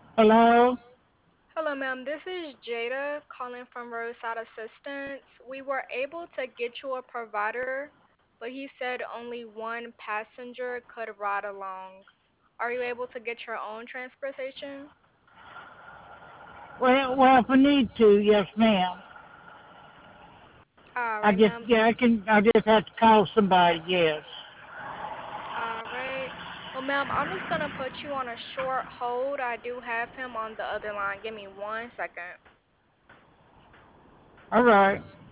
Hello? Hello, ma'am. This is Jada calling from Roadside Assistance. We were able to get you a provider, but he said only one passenger could ride along. Are you able to get your own transportation? Well, if we need to, yes, ma'am. All right, ma'am. I just have to call somebody, yes. All right. Well, ma'am, I'm just gonna put you on a short hold. I do have him on the other line. Give me 1 second. All right.